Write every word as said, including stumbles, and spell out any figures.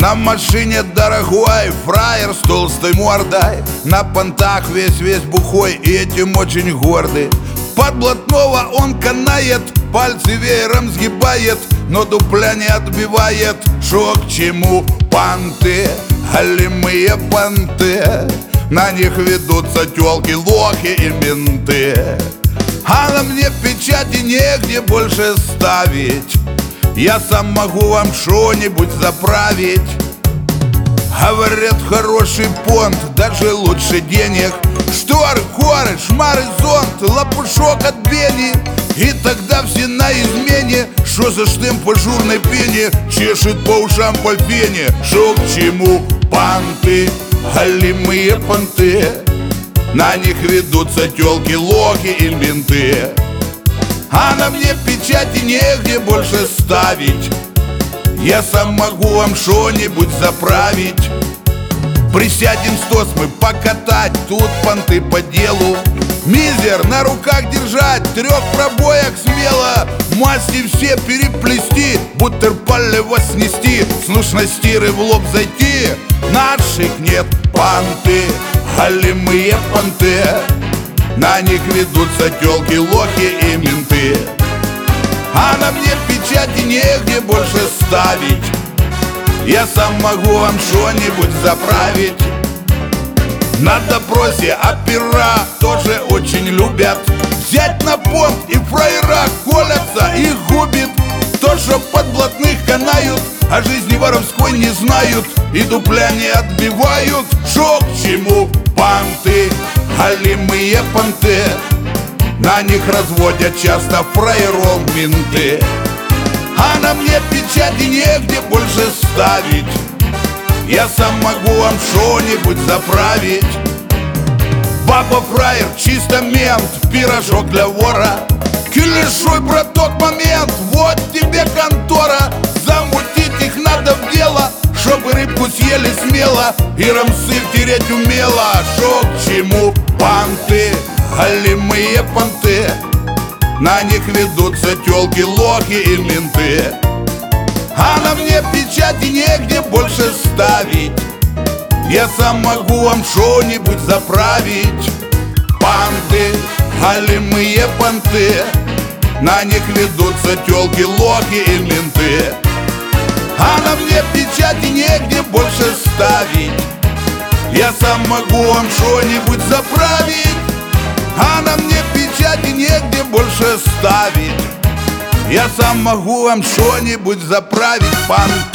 На машине дорогой фраер с толстой мордой, на понтах весь-весь бухой и этим очень гордый. Под блатного он канает, пальцы веером сгибает, но дупля не отбивает. Шо к чему? Понты, голимые понты, на них ведутся тёлки, лохи и менты. А на мне печати негде больше ставить, я сам могу вам что-нибудь заправить. Говорят, хороший понт, даже лучше денег. Шторы, коры, шмары, зонт, лопушок от бени. И тогда все на измене. Шо за штемп по журной пене чешет по ушам по фене? Шо к чему? Понты, голимые понты, на них ведутся тёлки, лохи и менты. А на мне печати негде больше ставить, я сам могу вам что-нибудь заправить. Присядем стос мы покатать, тут понты по делу. Мизер на руках держать, трех пробоек смело. Масти все переплести, бутерпалево снести, с нужностиры в лоб зайти. Наших нет. Понты, голимые понты, на них ведутся тёлки, лохи и менты. А на мне печати негде больше ставить, я сам могу вам что-нибудь заправить. На допросе опера тоже очень любят взять на понт, и фраера колятся, их губит. То, что под блатных канают, а жизни воровской не знают и дупля не отбивают. Шо к чему? Понты, голимые понты, на них разводят часто фраеров менты. А на мне печати негде больше ставить, я сам могу вам что-нибудь заправить. Баба фраер, чисто мент, пирожок для вора. Килешуй про тот момент, вот тебе контора. Замутить их надо в дело, чтобы рыбку съели смело и рамсы втереть умело. Шо к чему? Понты, голимые понты, на них ведутся тёлки, лохи и менты. А на мне печати негде больше ставить, я сам могу вам что-нибудь заправить. Понты, голимые понты, на них ведутся тёлки, лохи и менты. А на мне печати негде больше ставить, я сам могу вам что-нибудь заправить. А на мне печати негде больше ставить, я сам могу вам что-нибудь заправить. Понты.